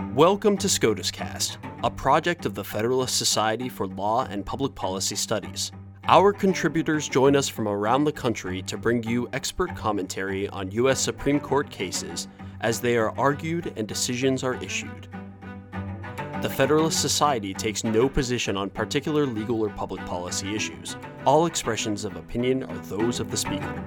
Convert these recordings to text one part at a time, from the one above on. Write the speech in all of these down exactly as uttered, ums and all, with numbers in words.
Welcome to SCOTUScast, a project of the Federalist Society for Law and Public Policy Studies. Our contributors join us from around the country to bring you expert commentary on U S Supreme Court cases as they are argued and decisions are issued. The Federalist Society takes no position on particular legal or public policy issues. All expressions of opinion are those of the speaker.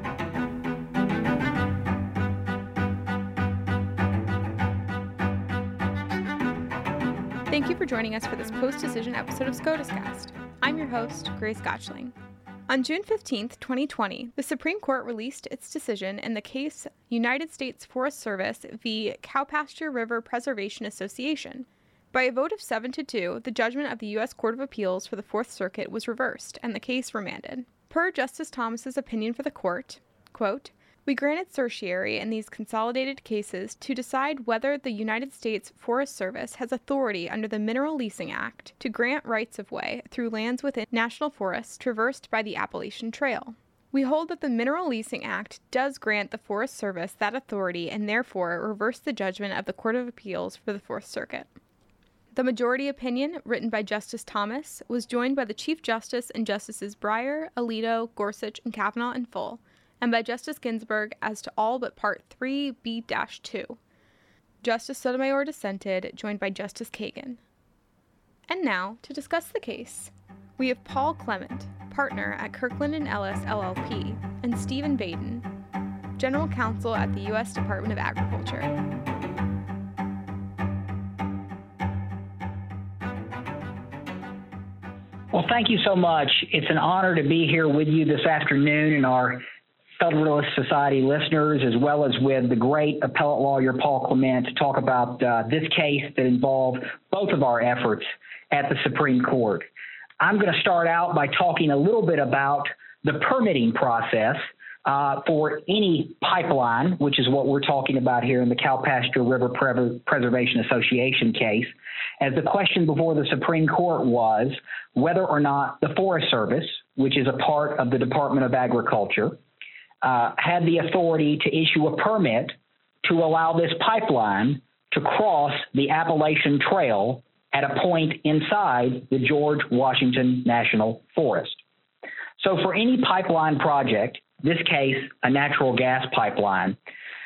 Thank you for joining us for this post-decision episode of SCOTUScast. I'm your host, Grace Gotchling. On June fifteenth, twenty twenty, the Supreme Court released its decision in the case United States Forest Service v. Cowpasture River Preservation Association. By a vote of seven to two, the judgment of the U S Court of Appeals for the Fourth Circuit was reversed and the case remanded. Per Justice Thomas's opinion for the court, quote, "We granted certiorari in these consolidated cases to decide whether the United States Forest Service has authority under the Mineral Leasing Act to grant rights-of-way through lands within national forests traversed by the Appalachian Trail. We hold that the Mineral Leasing Act does grant the Forest Service that authority and therefore reverse the judgment of the Court of Appeals for the Fourth Circuit." The majority opinion, written by Justice Thomas, was joined by the Chief Justice and Justices Breyer, Alito, Gorsuch, and Kavanaugh in full, and by Justice Ginsburg as to all but Part three B two. Justice Sotomayor dissented, joined by Justice Kagan. And now, to discuss the case, we have Paul Clement, partner at Kirkland and Ellis L L P, and Stephen Baden, General Counsel at the U S Department of Agriculture. Well, thank you so much. It's an honor to be here with you this afternoon and our Federalist Society listeners, as well as with the great appellate lawyer Paul Clement, to talk about uh, this case that involved both of our efforts at the Supreme Court. I'm going to start out by talking a little bit about the permitting process uh, for any pipeline, which is what we're talking about here in the Cowpasture River Pre- Preservation Association case, as the question before the Supreme Court was whether or not the Forest Service, which is a part of the Department of Agriculture, Uh, had the authority to issue a permit to allow this pipeline to cross the Appalachian Trail at a point inside the George Washington National Forest. So for any pipeline project, this case, a natural gas pipeline,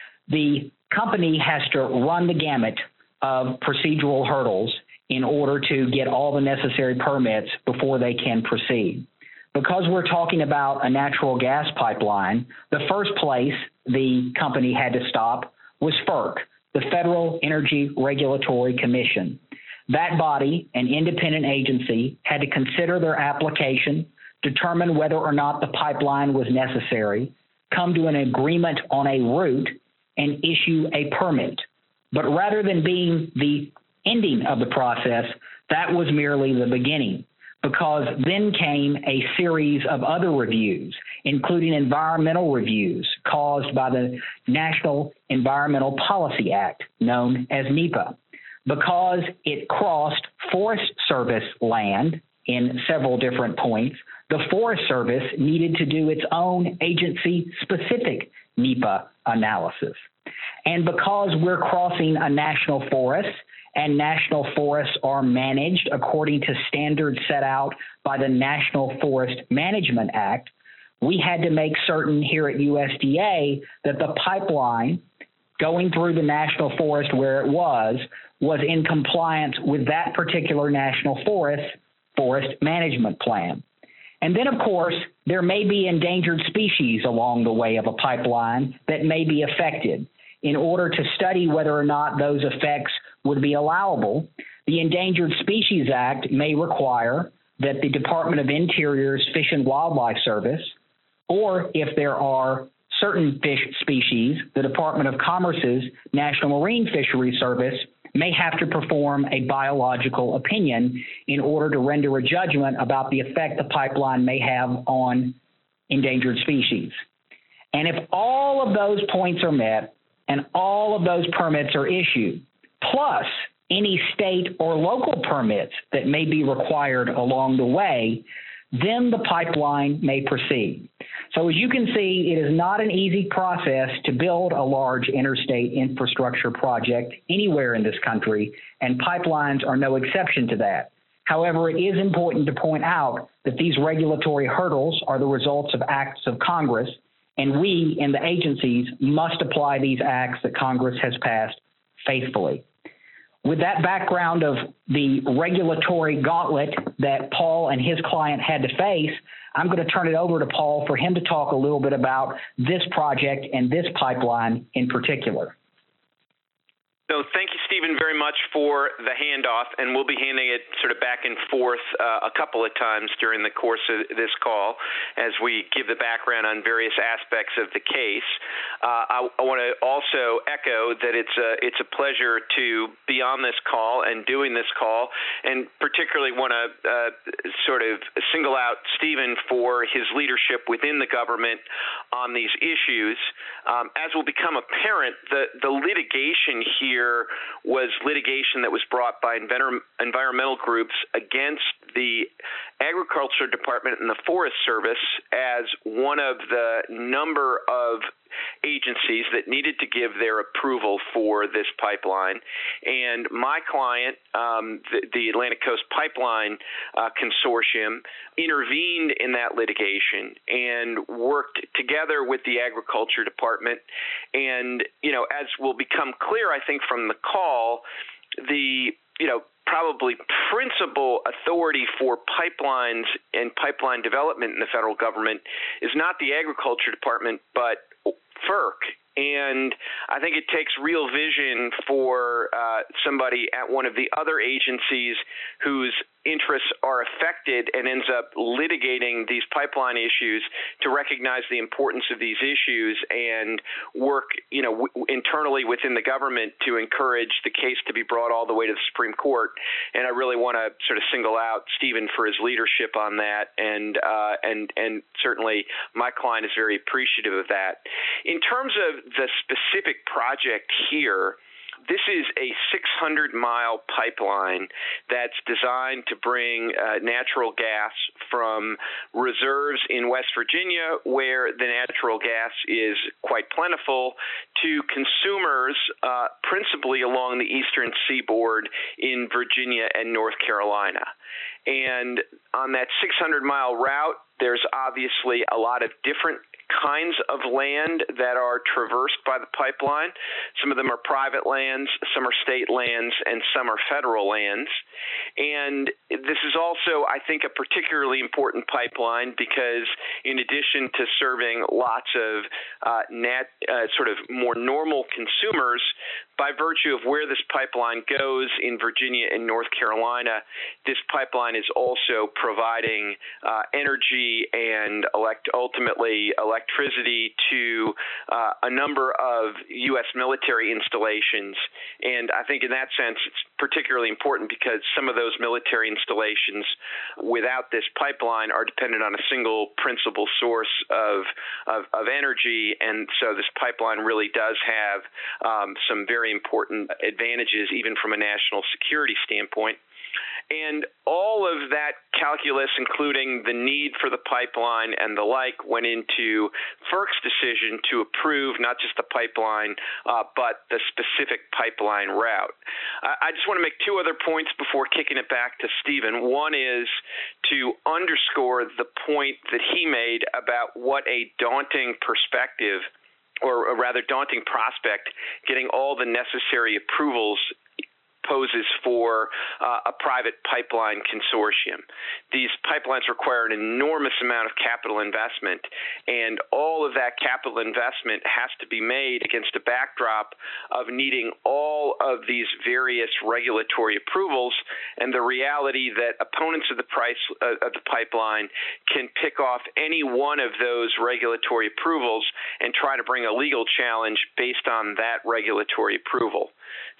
the company has to run the gamut of procedural hurdles in order to get all the necessary permits before they can proceed. Because we're talking about a natural gas pipeline, the first place the company had to stop was FERC, the Federal Energy Regulatory Commission. That body, an independent agency, had to consider their application, determine whether or not the pipeline was necessary, come to an agreement on a route, and issue a permit. But rather than being the ending of the process, that was merely the beginning, because then came a series of other reviews, including environmental reviews caused by the National Environmental Policy Act, known as NEPA. Because it crossed Forest Service land in several different points, the Forest Service needed to do its own agency-specific NEPA analysis. And because we're crossing a national forest, and national forests are managed according to standards set out by the National Forest Management Act, we had to make certain here at U S D A that the pipeline going through the national forest where it was, was in compliance with that particular national forest forest management plan. And then, of course, there may be endangered species along the way of a pipeline that may be affected. In order to study whether or not those effects would be allowable, the Endangered Species Act may require that the Department of Interior's Fish and Wildlife Service, or if there are certain fish species, the Department of Commerce's National Marine Fisheries Service may have to perform a biological opinion in order to render a judgment about the effect the pipeline may have on endangered species. And if all of those points are met and all of those permits are issued, plus any state or local permits that may be required along the way, then the pipeline may proceed. So as you can see, it is not an easy process to build a large interstate infrastructure project anywhere in this country, and pipelines are no exception to that. However, it is important to point out that these regulatory hurdles are the results of acts of Congress, and we in the agencies must apply these acts that Congress has passed faithfully. With that background of the regulatory gauntlet that Paul and his client had to face, I'm going to turn it over to Paul for him to talk a little bit about this project and this pipeline in particular. So thank you, Stephen, very much for the handoff, and we'll be handing it sort of back and forth uh, a couple of times during the course of this call as we give the background on various aspects of the case. Uh, I, I want to also echo that it's a, it's a pleasure to be on this call and doing this call, and particularly want to uh, sort of single out Stephen for his leadership within the government on these issues. Um, as will become apparent, the, the litigation here was litigation that was brought by environmental groups against the Agriculture Department and the Forest Service as one of the number of agencies that needed to give their approval for this pipeline. And my client, um, the, the Atlantic Coast Pipeline uh, Consortium, intervened in that litigation and worked together with the Agriculture Department. And, you know, as will become clear, I think, from the call, the, you know, probably principal authority for pipelines and pipeline development in the federal government is not the Agriculture Department, but FERC. And I think it takes real vision for uh, somebody at one of the other agencies whose interests are affected and ends up litigating these pipeline issues to recognize the importance of these issues and work, you know, w- internally within the government to encourage the case to be brought all the way to the Supreme Court. And I really want to sort of single out Stephen for his leadership on that, and uh, and and certainly my client is very appreciative of that. In terms of the specific project here, this is a six hundred mile pipeline that's designed to bring uh, natural gas from reserves in West Virginia, where the natural gas is quite plentiful, to consumers uh, principally along the eastern seaboard in Virginia and North Carolina. And on that six hundred mile route, there's obviously a lot of different kinds of land that are traversed by the pipeline. Some of them are private lands, some are state lands, and some are federal lands. And this is also, I think, a particularly important pipeline because in addition to serving lots of uh, nat, uh, sort of more normal consumers, by virtue of where this pipeline goes in Virginia and North Carolina, this pipeline is also providing uh, energy and elect- ultimately electricity to uh, a number of U S military installations. And I think in that sense, it's particularly important because some of those military installations without this pipeline are dependent on a single principal source of, of, of energy. And so this pipeline really does have um, some very important advantages, even from a national security standpoint. And all of that calculus, including the need for the pipeline and the like, went into FERC's decision to approve not just the pipeline, uh, but the specific pipeline route. I, I just want to make two other points before kicking it back to Stephen. One is to underscore the point that he made about what a daunting perspective, or a rather daunting prospect, getting all the necessary approvals poses for uh, a private pipeline consortium. These pipelines require an enormous amount of capital investment, and all of that capital investment has to be made against a backdrop of needing all of these various regulatory approvals, and the reality that opponents of the price uh, of the pipeline can pick off any one of those regulatory approvals and try to bring a legal challenge based on that regulatory approval.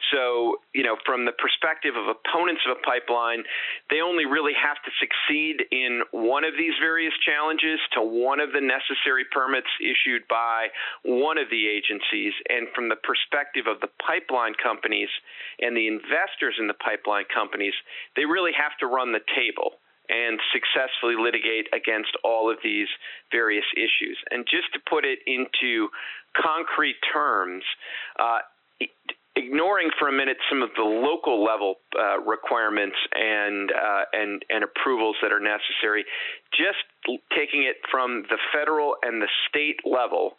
So, you know, from the perspective of opponents of a pipeline, they only really have to succeed in one of these various challenges to one of the necessary permits issued by one of the agencies. And from the perspective of the pipeline companies and the investors in the pipeline companies, they really have to run the table. and successfully litigate against all of these various issues. And just to put it into concrete terms, uh, ignoring for a minute some of the local level uh, requirements and, uh, and and approvals that are necessary, just taking it from the federal and the state level,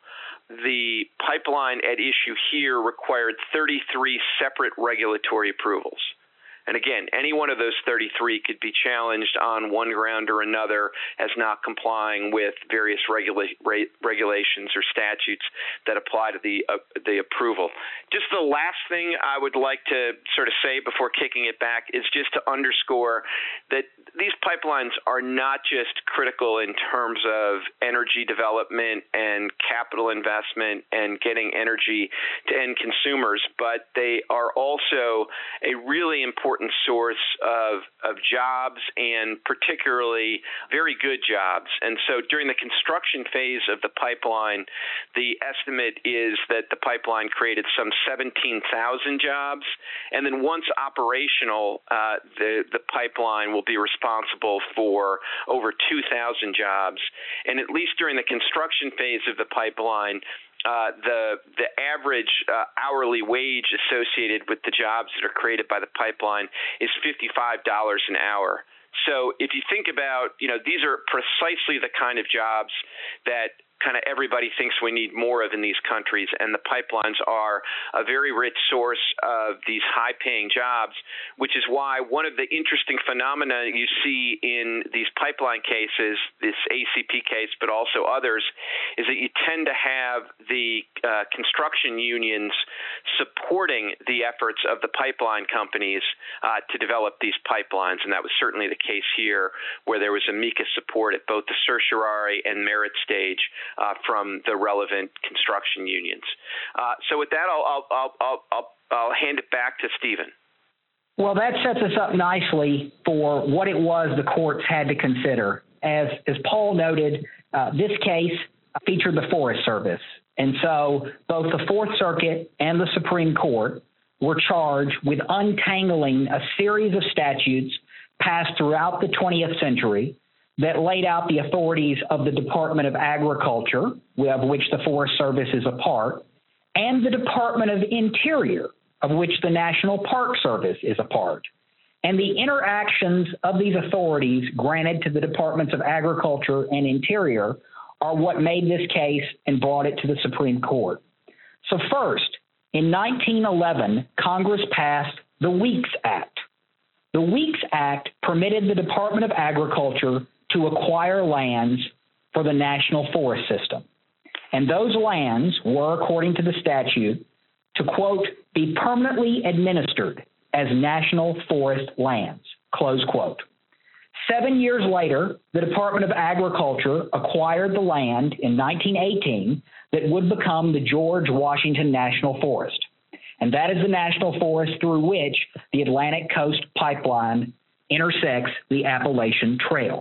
the pipeline at issue here required thirty-three separate regulatory approvals. And again, any one of those thirty-three could be challenged on one ground or another as not complying with various regula- re- regulations or statutes that apply to the uh, the approval. Just the last thing I would like to sort of say before kicking it back is just to underscore that these pipelines are not just critical in terms of energy development and capital investment and getting energy to end consumers, but they are also a really important source of, of jobs, and particularly very good jobs. And so during the construction phase of the pipeline, the estimate is that the pipeline created some seventeen thousand jobs. And then once operational, uh, the, the pipeline will be responsible for over two thousand jobs. And at least during the construction phase of the pipeline, Uh, the the average uh, hourly wage associated with the jobs that are created by the pipeline is fifty-five dollars an hour. So if you think about, you know, these are precisely the kind of jobs that kind of everybody thinks we need more of in these countries, and the pipelines are a very rich source of these high-paying jobs, which is why one of the interesting phenomena you see in these pipeline cases, this A C P case, but also others, is that you tend to have the uh, construction unions supporting the efforts of the pipeline companies uh, to develop these pipelines, and that was certainly the case here, where there was amicus support at both the certiorari and merit stage Uh, from the relevant construction unions. Uh, so with that, I'll, I'll, I'll, I'll, I'll hand it back to Stephen. Well, that sets us up nicely for what it was the courts had to consider. As, as Paul noted, uh, this case featured the Forest Service. And so both the Fourth Circuit and the Supreme Court were charged with untangling a series of statutes passed throughout the twentieth century that laid out the authorities of the Department of Agriculture, of which the Forest Service is a part, and the Department of Interior, of which the National Park Service is a part. And the interactions of these authorities granted to the Departments of Agriculture and Interior are what made this case and brought it to the Supreme Court. So first, in nineteen eleven, Congress passed the Weeks Act. The Weeks Act permitted the Department of Agriculture to acquire lands for the National Forest System. And those lands were, according to the statute, to, quote, be permanently administered as national forest lands, close quote. Seven years later, the Department of Agriculture acquired the land in nineteen eighteen that would become the George Washington National Forest. And that is the national forest through which the Atlantic Coast Pipeline intersects the Appalachian Trail.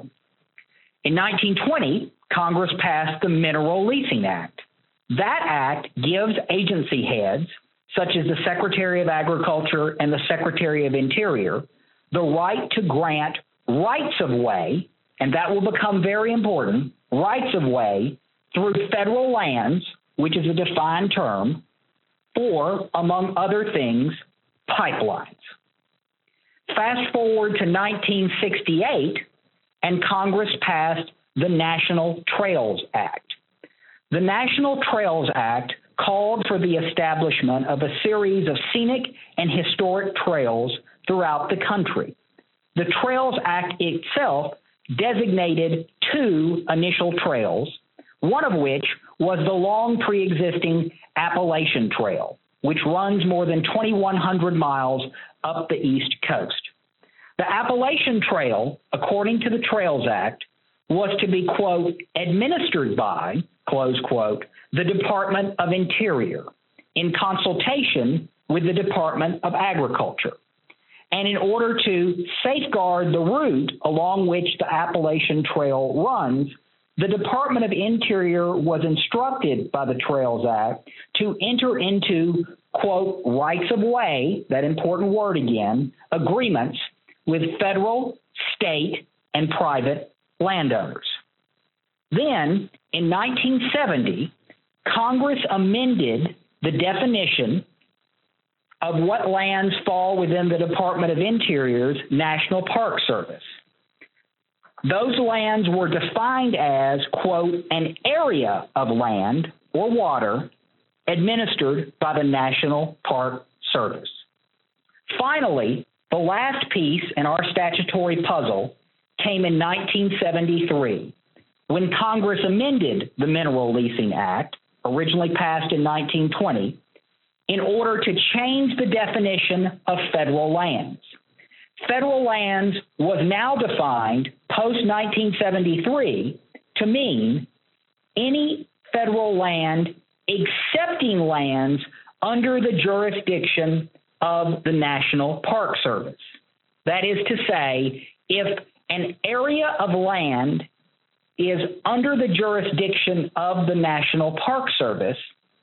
In nineteen twenty, Congress passed the Mineral Leasing Act. That act gives agency heads, such as the Secretary of Agriculture and the Secretary of Interior, the right to grant rights of way, and that will become very important, rights of way through federal lands, which is a defined term, for, among other things, pipelines. Fast forward to nineteen sixty-eight, and Congress passed the National Trails Act. The National Trails Act called for the establishment of a series of scenic and historic trails throughout the country. The Trails Act itself designated two initial trails, one of which was the long pre-existing Appalachian Trail, which runs more than twenty-one hundred miles up the East Coast. The Appalachian Trail, according to the Trails Act, was to be, quote, administered by, close quote, the Department of Interior in consultation with the Department of Agriculture. And in order to safeguard the route along which the Appalachian Trail runs, the Department of Interior was instructed by the Trails Act to enter into, quote, rights of way, that important word again, agreements with federal, state, and private landowners. Then, in nineteen seventy, Congress amended the definition of what lands fall within the Department of Interior's National Park Service. Those lands were defined as, quote, an area of land or water administered by the National Park Service. Finally, the last piece in our statutory puzzle came in nineteen seventy-three, when Congress amended the Mineral Leasing Act, originally passed in nineteen twenty, in order to change the definition of federal lands. Federal lands was now defined post nineteen seventy-three to mean any federal land excepting lands under the jurisdiction of the National Park Service. That is to say, if an area of land is under the jurisdiction of the National Park Service,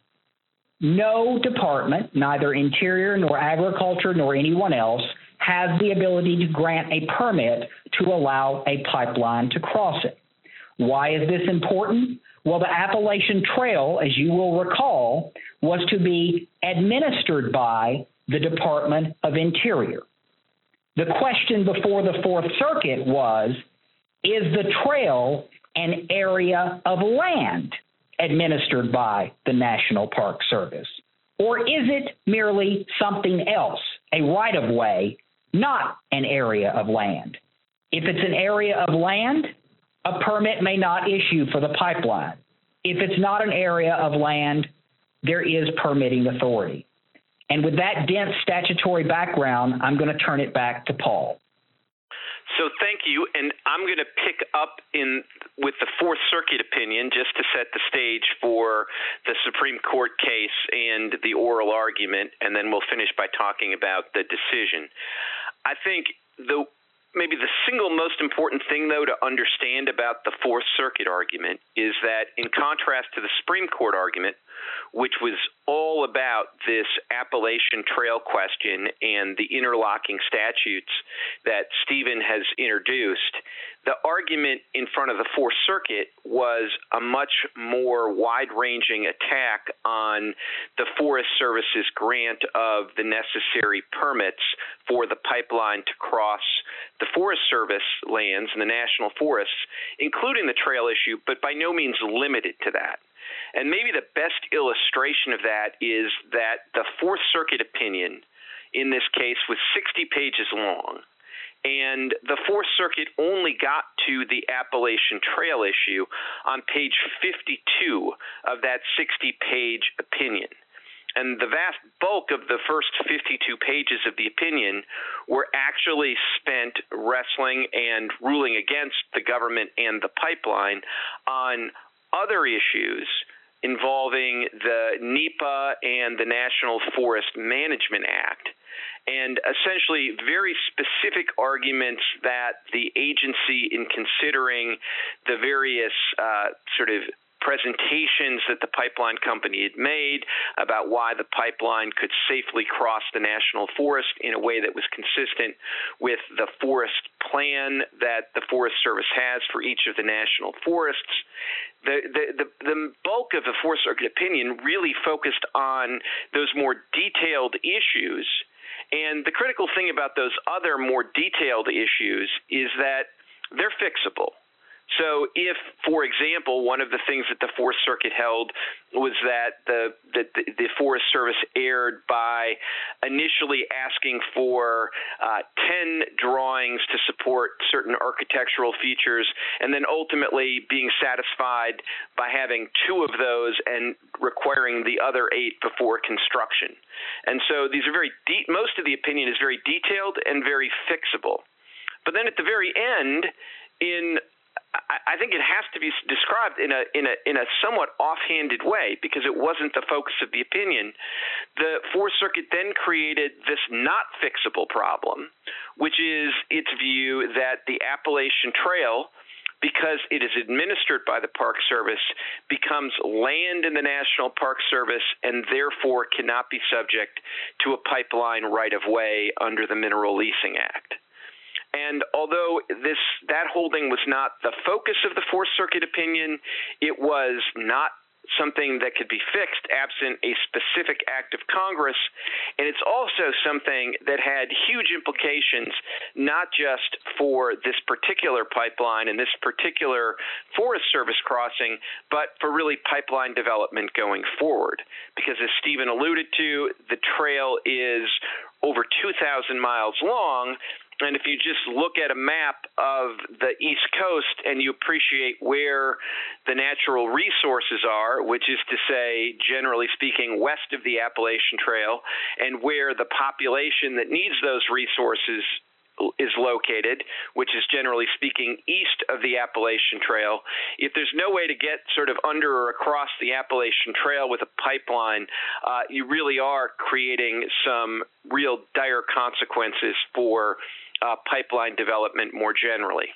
no department, neither Interior nor Agriculture nor anyone else, has the ability to grant a permit to allow a pipeline to cross it. Why is this important? Well, the Appalachian Trail, as you will recall, was to be administered by the Department of Interior. The question before the Fourth Circuit was, is the trail an area of land administered by the National Park Service? Or is it merely something else, a right-of-way, not an area of land? If it's an area of land, a permit may not issue for the pipeline. If it's not an area of land, there is permitting authority. And with that dense statutory background, I'm going to turn it back to Paul. So thank you, and I'm going to pick up in with the Fourth Circuit opinion just to set the stage for the Supreme Court case and the oral argument, and then we'll finish by talking about the decision. I think the maybe the single most important thing, though, to understand about the Fourth Circuit argument is that in contrast to the Supreme Court argument, which was all about this Appalachian Trail question and the interlocking statutes that Stephen has introduced, the argument in front of the Fourth Circuit was a much more wide-ranging attack on the Forest Service's grant of the necessary permits for the pipeline to cross the Forest Service lands and the national forests, including the trail issue, but by no means limited to that. And maybe the best illustration of that is that the Fourth Circuit opinion in this case was sixty pages long. And the Fourth Circuit only got to the Appalachian Trail issue on page fifty-two of that sixty-page opinion. And the vast bulk of the first fifty-two pages of the opinion were actually spent wrestling and ruling against the government and the pipeline on other issues involving the NEPA and the National Forest Management Act, and essentially very specific arguments that the agency, in considering the various uh, sort of presentations that the pipeline company had made about why the pipeline could safely cross the national forest in a way that was consistent with the forest plan that the Forest Service has for each of the national forests. The, the, the, the bulk of the Fourth Circuit opinion really focused on those more detailed issues. And the critical thing about those other more detailed issues is that they're fixable. So if, for example, one of the things that the Fourth Circuit held was that the, that the, the Forest Service erred by initially asking for uh, ten drawings to support certain architectural features and then ultimately being satisfied by having two of those and requiring the other eight before construction. And so these are very deep, most of the opinion is very detailed and very fixable. But then at the very end, in I think it has to be described in a in a in a somewhat offhanded way because it wasn't the focus of the opinion. The Fourth Circuit then created this not fixable problem, which is its view that the Appalachian Trail, because it is administered by the Park Service, becomes land in the National Park Service and therefore cannot be subject to a pipeline right-of-way under the Mineral Leasing Act. And although this that holding was not the focus of the Fourth Circuit opinion, it was not something that could be fixed absent a specific act of Congress. And it's also something that had huge implications, not just for this particular pipeline and this particular Forest Service crossing, but for really pipeline development going forward. Because as Stephen alluded to, the trail is over two thousand miles long. And if you just look at a map of the East Coast and you appreciate where the natural resources are, which is to say, generally speaking, west of the Appalachian Trail, and where the population that needs those resources is located, which is generally speaking east of the Appalachian Trail, if there's no way to get sort of under or across the Appalachian Trail with a pipeline, uh, you really are creating some real dire consequences for uh, pipeline development more generally.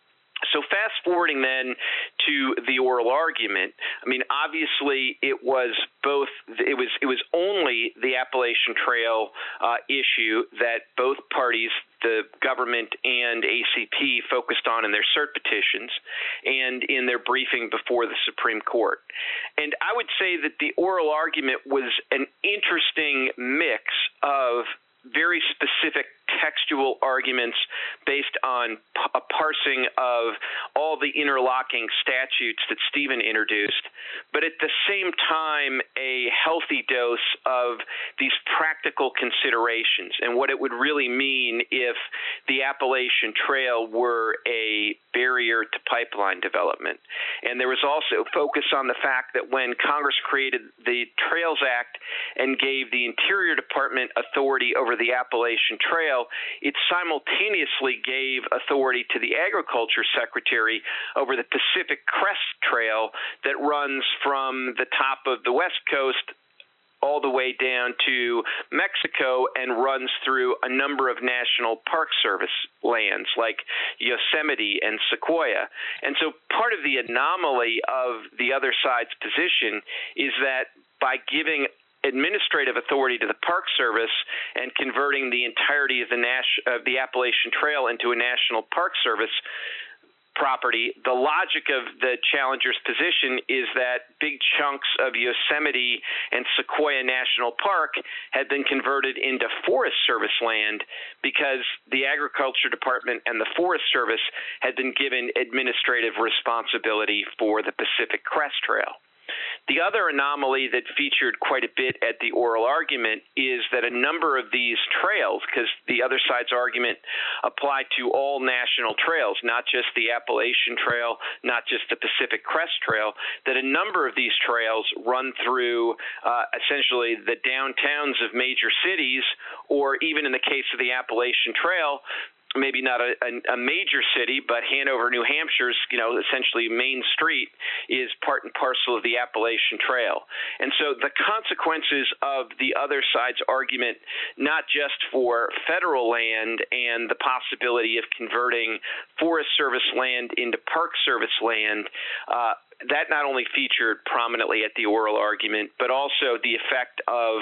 So fast forwarding then to the oral argument, I mean, obviously it was both, it was it was only the Appalachian Trail uh, issue that both parties, the government and A C P, focused on in their cert petitions and in their briefing before the Supreme Court. And I would say that the oral argument was an interesting mix of very specific textual arguments based on a parsing of all the interlocking statutes that Stephen introduced, but at the same time a healthy dose of these practical considerations and what it would really mean if the Appalachian Trail were a barrier to pipeline development. And there was also focus on the fact that when Congress created the Trails Act and gave the Interior Department authority over the Appalachian Trail, it simultaneously gave authority to the Agriculture Secretary over the Pacific Crest Trail that runs from the top of the West Coast all the way down to Mexico and runs through a number of National Park Service lands like Yosemite and Sequoia. And so part of the anomaly of the other side's position is that by giving administrative authority to the Park Service and converting the entirety of the, Nash- of the Appalachian Trail into a National Park Service property, the logic of the challenger's position is that big chunks of Yosemite and Sequoia National Park had been converted into Forest Service land because the Agriculture Department and the Forest Service had been given administrative responsibility for the Pacific Crest Trail. The other anomaly that featured quite a bit at the oral argument is that a number of these trails, because the other side's argument applied to all national trails, not just the Appalachian Trail, not just the Pacific Crest Trail, that a number of these trails run through uh, essentially the downtowns of major cities, or even in the case of the Appalachian Trail, maybe not a, a, a major city, but Hanover, New Hampshire's, you know, essentially Main Street is part and parcel of the Appalachian Trail. And so the consequences of the other side's argument, not just for federal land and the possibility of converting Forest Service land into Park Service land, uh, that not only featured prominently at the oral argument, but also the effect of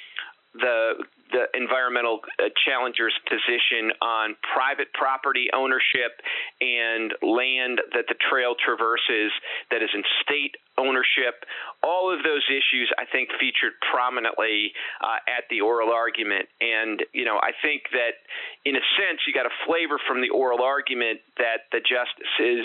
the the environmental uh, challenger's position on private property ownership and land that the trail traverses that is in state ownership. All of those issues, I think, featured prominently uh, at the oral argument. And, you know, I think that in a sense, you got a flavor from the oral argument that the justices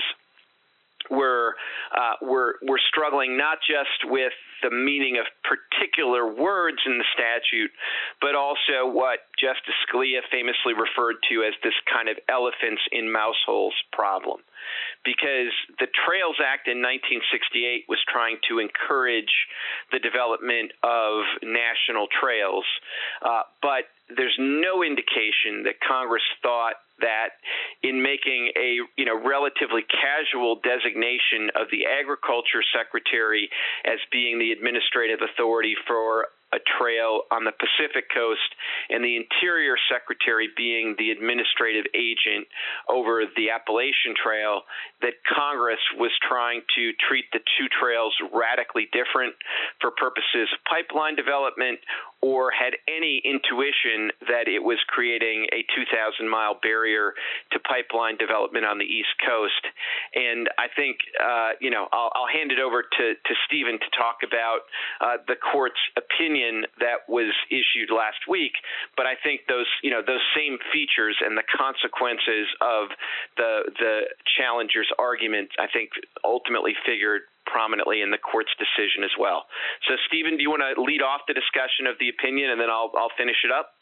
We're, uh, we're, we're struggling not just with the meaning of particular words in the statute, but also what Justice Scalia famously referred to as this kind of elephants in mouse holes problem. Because the Trails Act in nineteen sixty-eight was trying to encourage the development of national trails, uh, but there's no indication that Congress thought that in making a you know relatively casual designation of the Agriculture Secretary as being the administrative authority for a trail on the Pacific Coast and the Interior Secretary being the administrative agent over the Appalachian Trail, that Congress was trying to treat the two trails radically different for purposes of pipeline development or had any intuition that it was creating a two thousand mile barrier to pipeline development on the East Coast. And I think, uh, you know, I'll, I'll hand it over to, to Stephen to talk about uh, the court's opinion that was issued last week. But I think those, you know, those same features and the consequences of the the challenger's argument, I think, ultimately figured prominently in the court's decision as well. So, Stephen, do you want to lead off the discussion of the opinion, and then I'll I'll finish it up?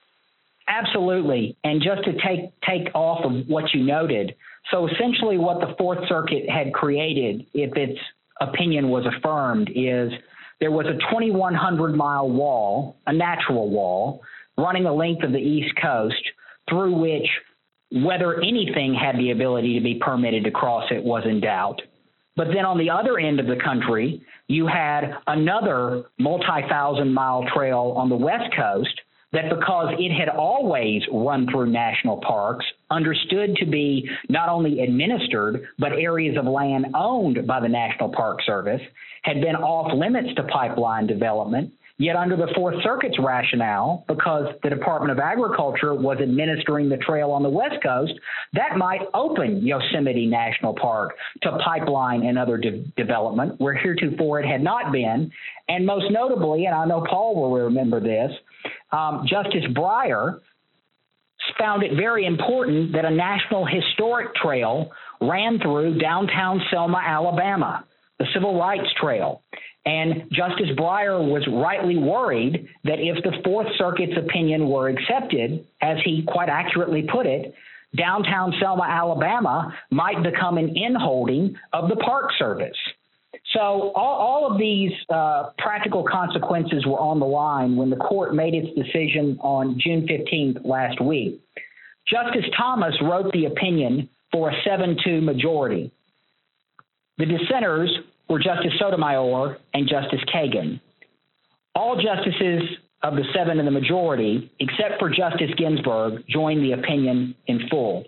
Absolutely. And just to take take off of what you noted, so essentially what the Fourth Circuit had created, if its opinion was affirmed, is there was a twenty-one hundred mile wall, a natural wall, running the length of the East Coast, through which whether anything had the ability to be permitted to cross it was in doubt. But then on the other end of the country, you had another multi-thousand mile trail on the West Coast that, because it had always run through national parks, understood to be not only administered, but areas of land owned by the National Park Service, had been off limits to pipeline development. Yet under the Fourth Circuit's rationale, because the Department of Agriculture was administering the trail on the West Coast, that might open Yosemite National Park to pipeline and other de- development, where heretofore it had not been. And most notably, and I know Paul will remember this, um, Justice Breyer found it very important that a National Historic Trail ran through downtown Selma, Alabama, the Civil Rights Trail. And Justice Breyer was rightly worried that if the Fourth Circuit's opinion were accepted, as he quite accurately put it, downtown Selma, Alabama might become an inholding of the Park Service. So all, all of these uh, practical consequences were on the line when the court made its decision on June fifteenth last week. Justice Thomas wrote the opinion for a seven two majority. The dissenters were Justice Sotomayor and Justice Kagan. All justices of the seven in the majority, except for Justice Ginsburg, joined the opinion in full.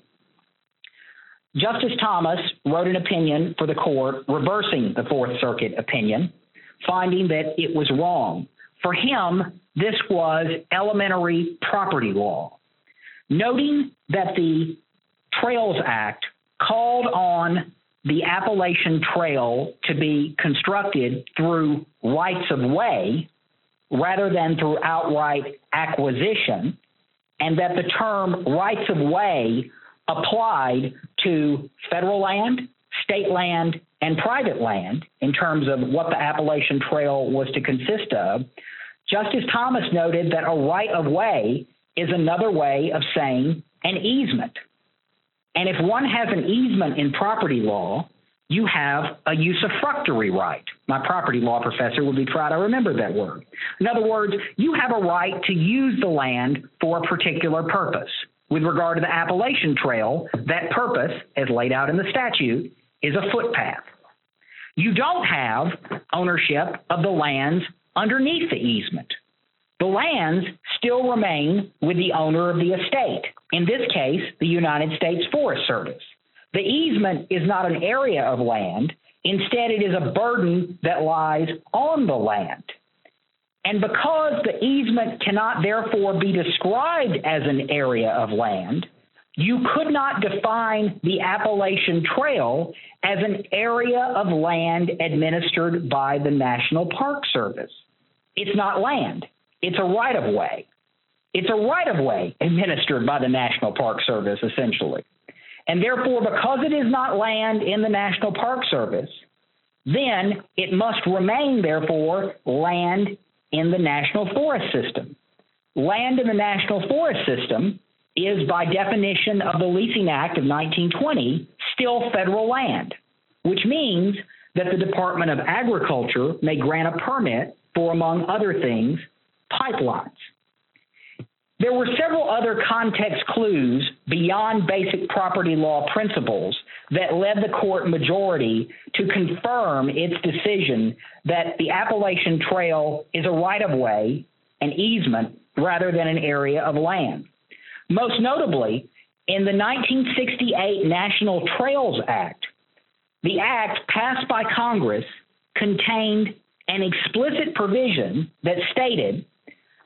Justice Thomas wrote an opinion for the court reversing the Fourth Circuit opinion, finding that it was wrong. For him, this was elementary property law, noting that the Trails Act called on the Appalachian Trail to be constructed through rights of way rather than through outright acquisition, and that the term rights of way applied to federal land, state land, and private land in terms of what the Appalachian Trail was to consist of. Justice Thomas noted that a right of way is another way of saying an easement. And if one has an easement in property law, you have a usufructuary right. My property law professor would be proud I remembered that word. In other words, you have a right to use the land for a particular purpose. With regard to the Appalachian Trail, that purpose, as laid out in the statute, is a footpath. You don't have ownership of the lands underneath the easement. The lands still remain with the owner of the estate, in this case, the United States Forest Service. The easement is not an area of land. Instead, it is a burden that lies on the land. And because the easement cannot therefore be described as an area of land, you could not define the Appalachian Trail as an area of land administered by the National Park Service. It's not land. It's a right-of-way. It's a right-of-way administered by the National Park Service, essentially. And therefore, because it is not land in the National Park Service, then it must remain, therefore, land in the National Forest System. Land in the National Forest System is, by definition of the Leasing Act of nineteen twenty, still federal land, which means that the Department of Agriculture may grant a permit for, among other things, pipelines. There were several other context clues beyond basic property law principles that led the court majority to confirm its decision that the Appalachian Trail is a right-of-way, an easement, rather than an area of land. Most notably, in the nineteen sixty-eight National Trails Act, the act passed by Congress contained an explicit provision that stated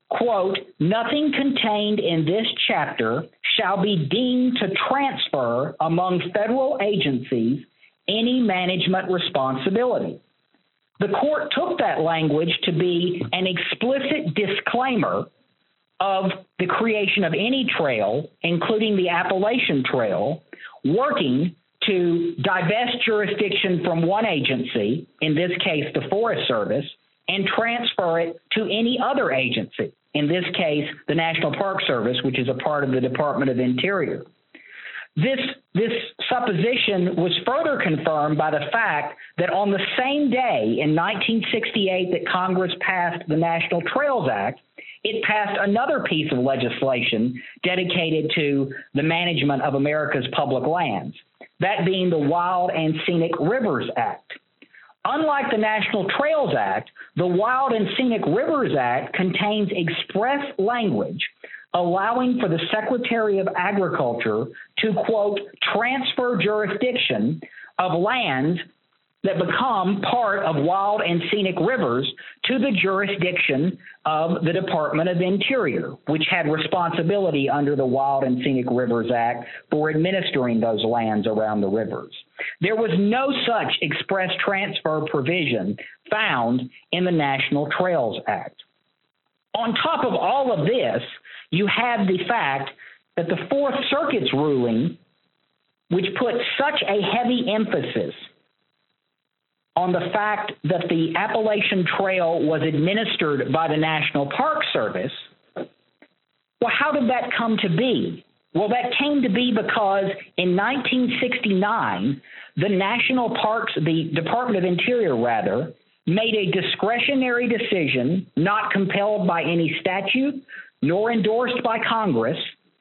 quote, nothing contained in this chapter shall be deemed to transfer among federal agencies any management responsibility. The court took that language to be an explicit disclaimer of the creation of any trail, including the Appalachian Trail, working to divest jurisdiction from one agency, in this case the Forest Service, and transfer it to any other agency, in this case the National Park Service, which is a part of the Department of Interior. This, this supposition was further confirmed by the fact that on the same day in nineteen sixty-eight that Congress passed the National Trails Act, it passed another piece of legislation dedicated to the management of America's public lands, that being the Wild and Scenic Rivers Act. Unlike the National Trails Act, the Wild and Scenic Rivers Act contains express language allowing for the Secretary of Agriculture to, quote, transfer jurisdiction of lands that become part of wild and scenic rivers to the jurisdiction of the Department of Interior, which had responsibility under the Wild and Scenic Rivers Act for administering those lands around the rivers. There was no such express transfer provision found in the National Trails Act. On top of all of this, you have the fact that the Fourth Circuit's ruling, which put such a heavy emphasis on the fact that the Appalachian Trail was administered by the National Park Service, well, how did that come to be? Well, that came to be because in nineteen sixty-nine, the National Parks, the Department of Interior, rather, made a discretionary decision, not compelled by any statute nor endorsed by Congress,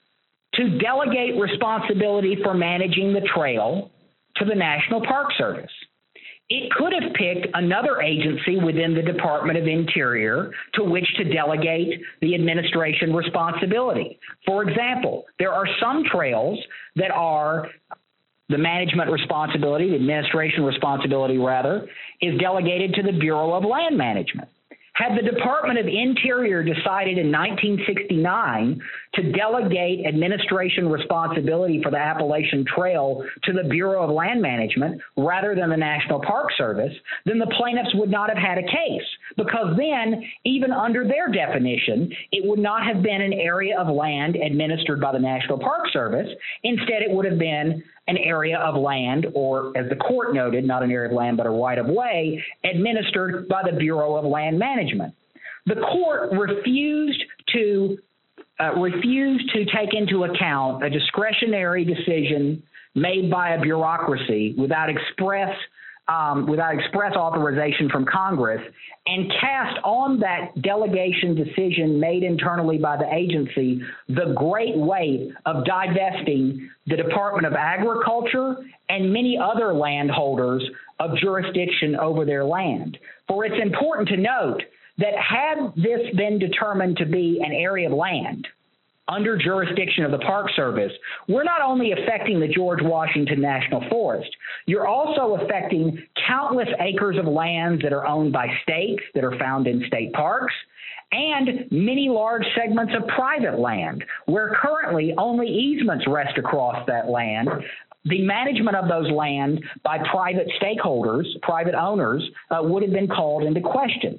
to delegate responsibility for managing the trail to the National Park Service. It could have picked another agency within the Department of Interior to which to delegate the administration responsibility. For example, there are some trails that are the management responsibility, the administration responsibility, rather, is delegated to the Bureau of Land Management. Had the Department of Interior decided in nineteen sixty-nine to delegate administration responsibility for the Appalachian Trail to the Bureau of Land Management rather than the National Park Service, then the plaintiffs would not have had a case, because then, even under their definition, it would not have been an area of land administered by the National Park Service. Instead, it would have been an area of land, or as the court noted, not an area of land, but a right-of-way, administered by the Bureau of Land Management. The court refused to uh, refused to take into account a discretionary decision made by a bureaucracy without express um, without express authorization from Congress, and cast on that delegation decision made internally by the agency the great weight of divesting the Department of Agriculture and many other landholders of jurisdiction over their land. For it's important to note that had this been determined to be an area of land under jurisdiction of the Park Service, we're not only affecting the George Washington National Forest, you're also affecting countless acres of lands that are owned by states that are found in state parks, and many large segments of private land, where currently only easements rest across that land. The management of those land by private stakeholders, private owners, uh, would have been called into question.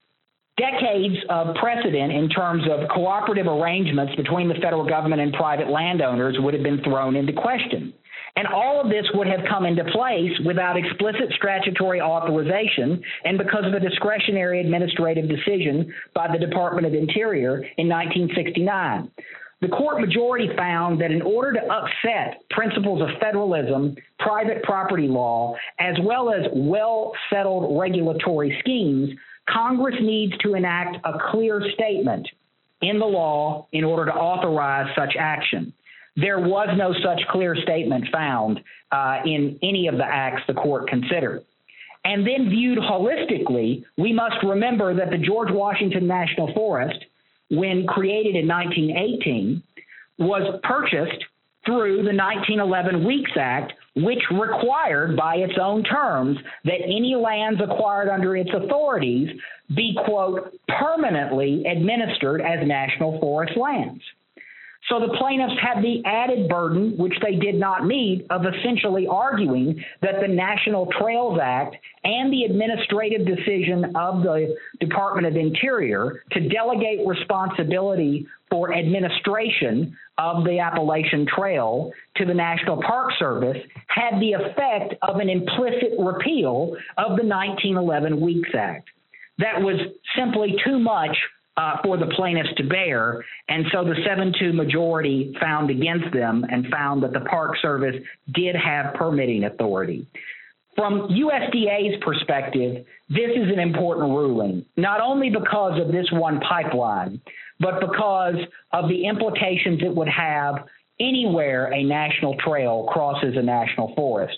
Decades of precedent in terms of cooperative arrangements between the federal government and private landowners would have been thrown into question. And all of this would have come into place without explicit statutory authorization and because of a discretionary administrative decision by the Department of Interior in nineteen sixty-nine. The court majority found that in order to upset principles of federalism, private property law, as well as well-settled regulatory schemes, Congress needs to enact a clear statement in the law in order to authorize such action. There was no such clear statement found uh, in any of the acts the court considered. And then viewed holistically, we must remember that the George Washington National Forest, when created in nineteen eighteen, was purchased through the nineteen eleven Weeks Act, which required by its own terms that any lands acquired under its authorities be, quote, permanently administered as national forest lands. So the plaintiffs had the added burden, which they did not meet, of essentially arguing that the National Trails Act and the administrative decision of the Department of Interior to delegate responsibility for administration of the Appalachian Trail to the National Park Service had the effect of an implicit repeal of the nineteen eleven Weeks Act. That was simply too much Uh, for the plaintiffs to bear, and so the seven two majority found against them and found that the Park Service did have permitting authority. From U S D A's perspective, this is an important ruling, not only because of this one pipeline, but because of the implications it would have anywhere a national trail crosses a national forest.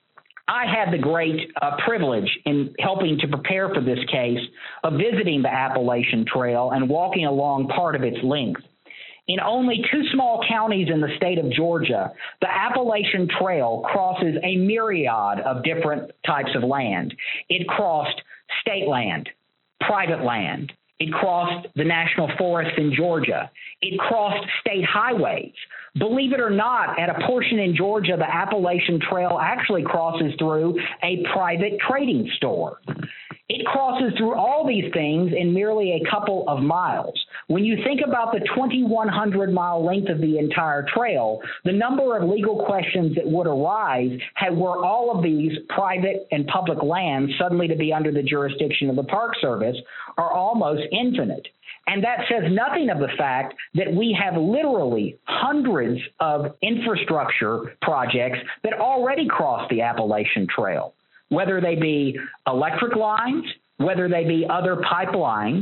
I had the great uh, privilege in helping to prepare for this case of visiting the Appalachian Trail and walking along part of its length. In only two small counties in the state of Georgia, the Appalachian Trail crosses a myriad of different types of land. It crossed state land, private land. It crossed the national forest in Georgia. It crossed state highways. Believe it or not, at a portion in Georgia, the Appalachian Trail actually crosses through a private trading store. It crosses through all these things in merely a couple of miles. When you think about the twenty-one hundred mile length of the entire trail, the number of legal questions that would arise had were all of these private and public lands suddenly to be under the jurisdiction of the Park Service are almost infinite. And that says nothing of the fact that we have literally hundreds of infrastructure projects that already cross the Appalachian Trail, whether they be electric lines, whether they be other pipelines.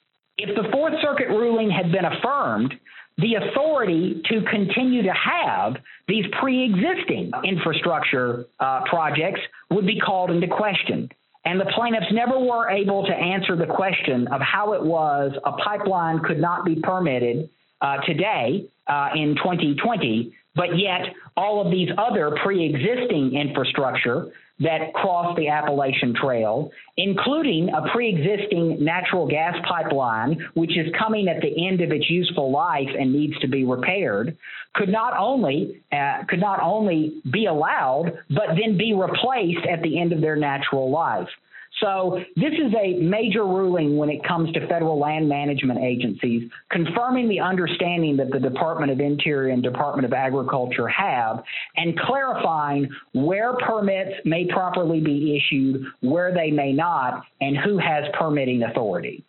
If the Fourth Circuit ruling had been affirmed, the authority to continue to have these pre-existing infrastructure uh, projects would be called into question. And the plaintiffs never were able to answer the question of how it was a pipeline could not be permitted uh, today uh, in twenty twenty, but yet all of these other pre-existing infrastructure that cross the Appalachian Trail, including a pre-existing natural gas pipeline, which is coming at the end of its useful life and needs to be repaired, could not only uh, could not only be allowed, but then be replaced at the end of their natural life. So this is a major ruling when it comes to federal land management agencies, confirming the understanding that the Department of Interior and Department of Agriculture have, and clarifying where permits may properly be issued, where they may not, and who has permitting authority.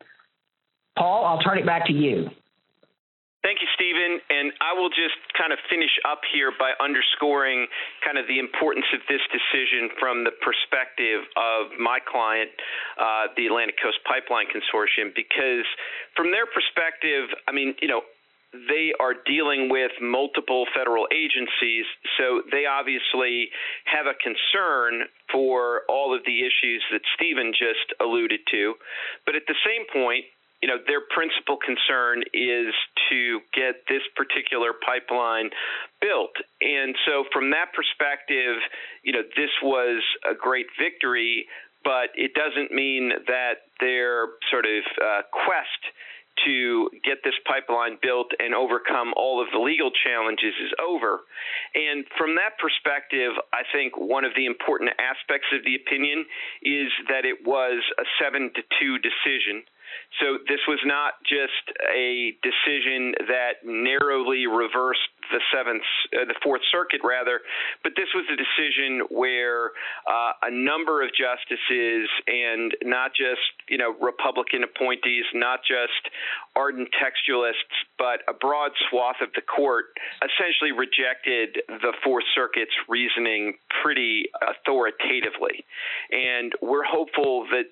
Paul, I'll turn it back to you. Thank you, Stephen. And I will just kind of finish up here by underscoring kind of the importance of this decision from the perspective of my client, uh, the Atlantic Coast Pipeline Consortium, because from their perspective, I mean, you know, they are dealing with multiple federal agencies, so they obviously have a concern for all of the issues that Stephen just alluded to. But at the same point, you know, their principal concern is to get this particular pipeline built. And so from that perspective, you know, this was a great victory, but it doesn't mean that their sort of uh, quest to get this pipeline built and overcome all of the legal challenges is over. And from that perspective, I think one of the important aspects of the opinion is that it was a seven to two decision. So this was not just a decision that narrowly reversed the seventh, uh, the Fourth Circuit rather, but this was a decision where uh, a number of justices, and not just you know Republican appointees, not just ardent textualists, but a broad swath of the court, essentially rejected the Fourth Circuit's reasoning pretty authoritatively, and we're hopeful that that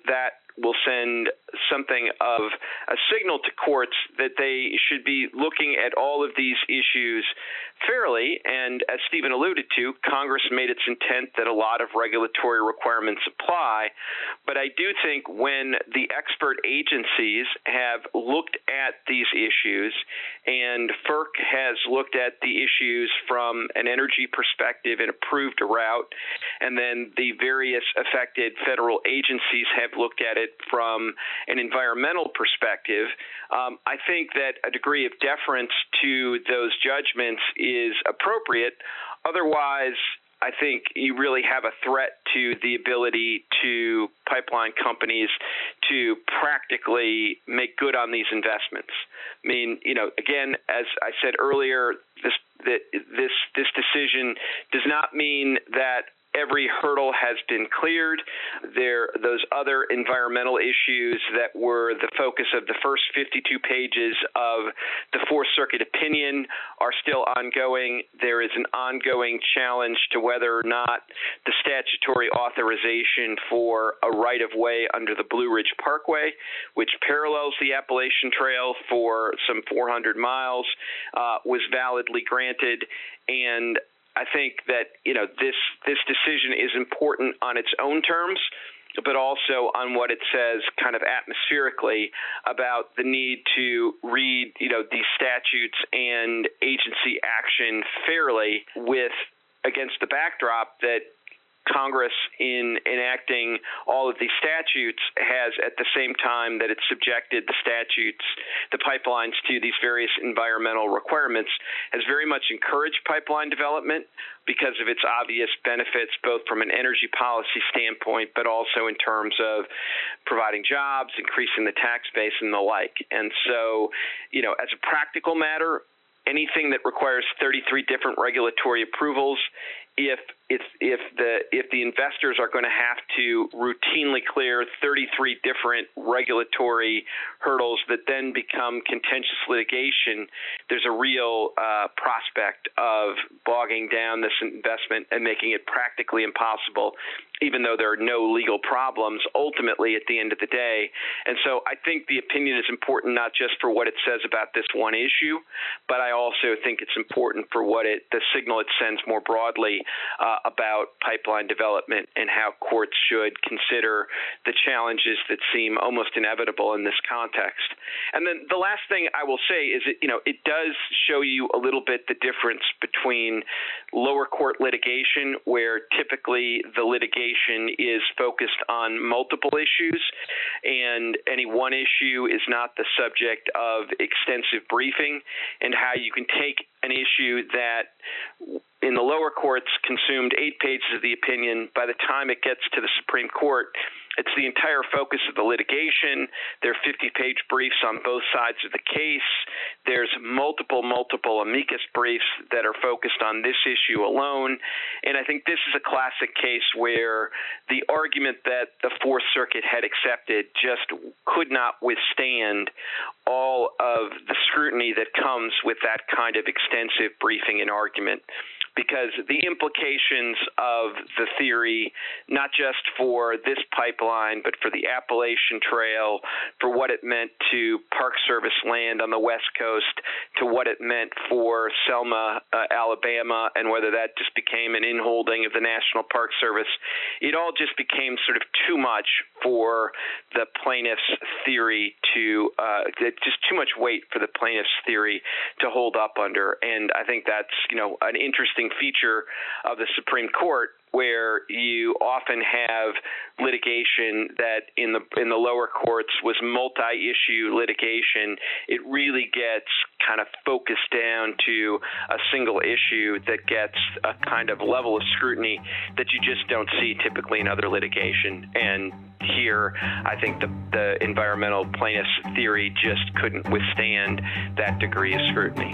will send something of a signal to courts that they should be looking at all of these issues fairly. And as Stephen alluded to, Congress made its intent that a lot of regulatory requirements apply. But I do think when the expert agencies have looked at these issues, and FERC has looked at the issues from an energy perspective and approved a route, and then the various affected federal agencies have looked at it from an environmental perspective, um, I think that a degree of deference to those judgments is appropriate. Otherwise, I think you really have a threat to the ability to pipeline companies to practically make good on these investments. I mean, you know, again, as I said earlier, this this this decision does not mean that every hurdle has been cleared. There, those other environmental issues that were the focus of the first fifty-two pages of the Fourth Circuit opinion are still ongoing. There is an ongoing challenge to whether or not the statutory authorization for a right-of-way under the Blue Ridge Parkway, which parallels the Appalachian Trail for some four hundred miles, uh, was validly granted. And I think that, you know, this this decision is important on its own terms, but also on what it says kind of atmospherically about the need to read, you know, these statutes and agency action fairly with against the backdrop that Congress, in enacting all of these statutes, has at the same time that it subjected the statutes, the pipelines, to these various environmental requirements, has very much encouraged pipeline development because of its obvious benefits, both from an energy policy standpoint, but also in terms of providing jobs, increasing the tax base, and the like. And so, you know, as a practical matter, anything that requires thirty-three different regulatory approvals, if if if the if the investors are going to have to routinely clear thirty-three different regulatory hurdles that then become contentious litigation, there's a real uh, prospect of bogging down this investment and making it practically impossible, even though there are no legal problems ultimately at the end of the day. And so I think the opinion is important not just for what it says about this one issue, but I also think it's important for what it the signal it sends more broadly uh, about pipeline development and how courts should consider the challenges that seem almost inevitable in this context. And then the last thing I will say is that, you know, it does show you a little bit the difference between lower court litigation, where typically the litigation is focused on multiple issues, and any one issue is not the subject of extensive briefing, and how you can take an issue that in the lower courts consumed eight pages of the opinion. By the time it gets to the Supreme Court, it's the entire focus of the litigation. There are fifty-page briefs on both sides of the case. There's multiple, multiple amicus briefs that are focused on this issue alone. And I think this is a classic case where the argument that the Fourth Circuit had accepted just could not withstand all of the scrutiny that comes with that kind of extensive briefing and argument, because the implications of the theory, not just for this pipeline, but for the Appalachian Trail, for what it meant to Park Service land on the West Coast, to what it meant for Selma, uh, Alabama, and whether that just became an inholding of the National Park Service, it all just became sort of too much for the plaintiff's theory to, uh, just too much weight for the plaintiff's theory to hold up under. And I think that's, you know, an interesting feature of the Supreme Court, where you often have litigation that in the in the lower courts was multi-issue litigation. It really gets kind of focused down to a single issue that gets a kind of level of scrutiny that you just don't see typically in other litigation. And here, I think the, the environmental plaintiff's theory just couldn't withstand that degree of scrutiny.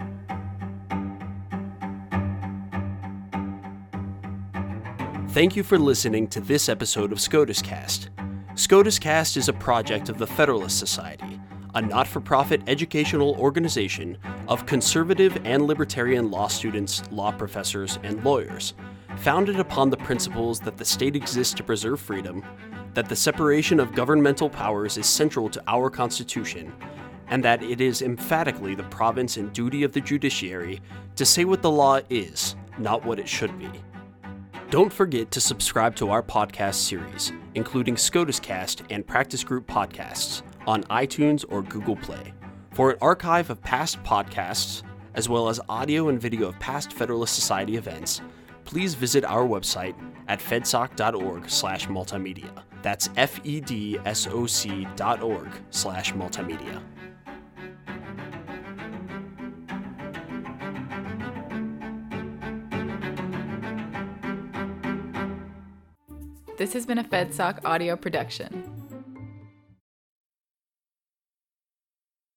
Thank you for listening to this episode of SCOTUS Cast. SCOTUS Cast is a project of the Federalist Society, a not-for-profit educational organization of conservative and libertarian law students, law professors, and lawyers, founded upon the principles that the state exists to preserve freedom, that the separation of governmental powers is central to our Constitution, and that it is emphatically the province and duty of the judiciary to say what the law is, not what it should be. Don't forget to subscribe to our podcast series, including SCOTUScast and Practice Group podcasts, on iTunes or Google Play. For an archive of past podcasts, as well as audio and video of past Federalist Society events, please visit our website at fedsoc.org slash multimedia. That's F-E-D-S-O-C dot org slash multimedia. This has been a FedSoc audio production.